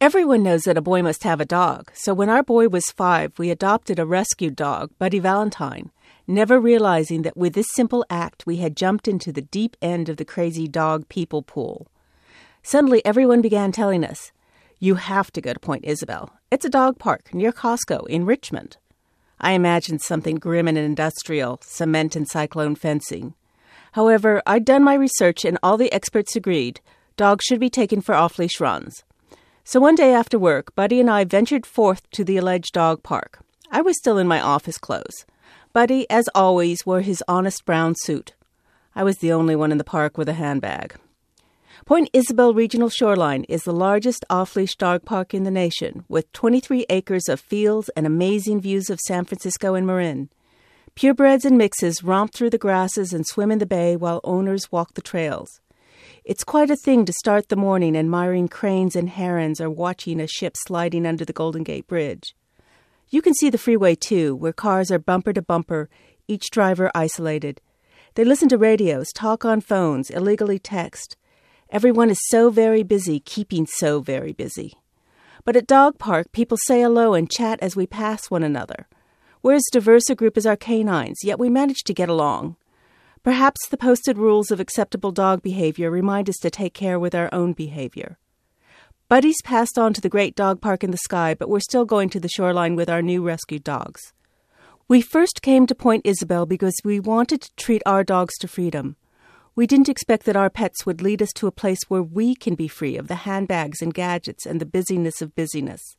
Everyone knows that a boy must have a dog, so when our boy was 5, we adopted a rescued dog, Buddy Valentine, never realizing that with this simple act we had jumped into the deep end of the crazy dog people pool. Suddenly everyone began telling us, "You have to go to Point Isabel. It's a dog park near Costco in Richmond." I imagined something grim and industrial, cement and cyclone fencing. However, I'd done my research and all the experts agreed dogs should be taken for off-leash runs. So one day after work, Buddy and I ventured forth to the alleged dog park. I was still in my office clothes. Buddy, as always, wore his honest brown suit. I was the only one in the park with a handbag. Point Isabel Regional Shoreline is the largest off-leash dog park in the nation, with 23 acres of fields and amazing views of San Francisco and Marin. Purebreds and mixes romp through the grasses and swim in the bay while owners walk the trails. It's quite a thing to start the morning admiring cranes and herons or watching a ship sliding under the Golden Gate Bridge. You can see the freeway, too, where cars are bumper to bumper, each driver isolated. They listen to radios, talk on phones, illegally text. Everyone is so very busy, keeping so very busy. But at Dog Park, people say hello and chat as we pass one another. We're as diverse a group as our canines, yet we manage to get along. Perhaps the posted rules of acceptable dog behavior remind us to take care with our own behavior. Buddy's passed on to the great dog park in the sky, but we're still going to the shoreline with our new rescued dogs. We first came to Point Isabel because we wanted to treat our dogs to freedom. We didn't expect that our pets would lead us to a place where we can be free of the handbags and gadgets and the busyness of busyness.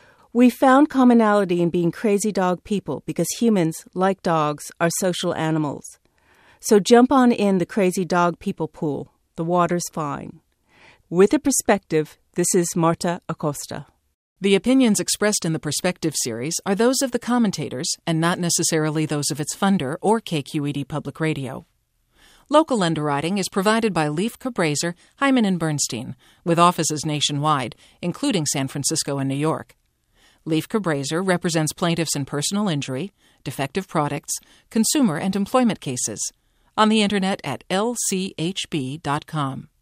We found commonality in being crazy dog people because humans, like dogs, are social animals. So jump on in the crazy dog people pool. The water's fine. With a perspective, this is Marta Acosta. The opinions expressed in the Perspective series are those of the commentators and not necessarily those of its funder or KQED Public Radio. Local underwriting is provided by Leif Cabraser, Hyman & Bernstein, with offices nationwide, including San Francisco and New York. Leif Cabraser represents plaintiffs in personal injury, defective products, consumer and employment cases. On the Internet at lchb.com.